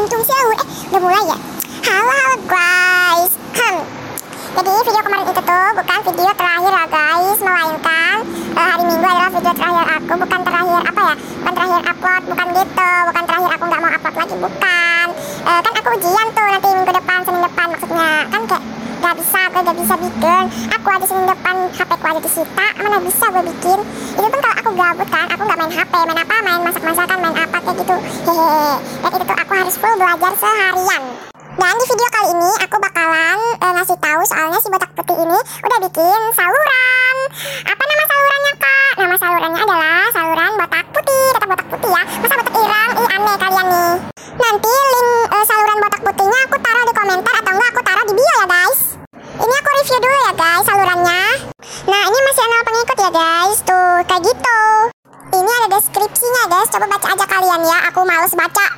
Untung sahur. Udah mulai ya. Halo guys. Jadi video kemarin itu tuh bukan video terakhir ya guys, melainkan hari Minggu adalah video terakhir aku. Bukan terakhir apa ya, bukan terakhir upload, bukan gitu. Bukan terakhir aku nggak mau upload lagi, bukan. Kan aku ujian tuh nanti minggu depan, Senin depan maksudnya. Kan kayak gak bisa bikin. Aku aja Senin depan HP ku aja disita, mana bisa gue bikin. Itu pun kalau aku gabut kan, aku nggak main HP, main apa, main masak-masakan, main apa kayak gitu. Hehehe. Dan itu tuh aku harus full belajar seharian. Dan di video kali ini aku bakalan ngasih tahu soalnya si botak putih ini udah bikin saluran. Apa nama salurannya kak? Nama salurannya adalah saluran botak putih. Tetap botak putih ya. Masa botak irang? Ih aneh kalian nih. Nanti link saluran botak putihnya aku taruh di komentar atau enggak aku taruh di bio ya guys. Ini aku review dulu ya guys salurannya. Nah ini masih 0 pengikut ya guys. Tuh kayak gitu. Ini ada deskripsinya guys. Coba baca aja kalian ya. Aku males baca.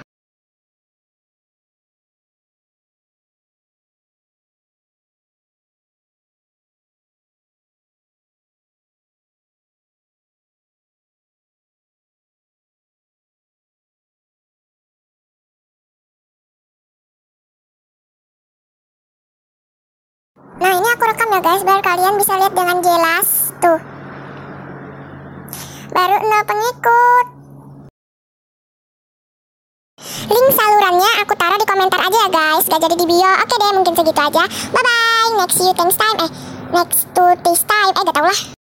Nah ini aku rekam ya guys, biar kalian bisa lihat dengan jelas. Tuh baru 0 pengikut. Link salurannya aku taruh di komentar aja ya guys, gak jadi di bio. Oke deh, mungkin segitu aja. Bye bye, next see you next time. Next to this time, gak tau lah.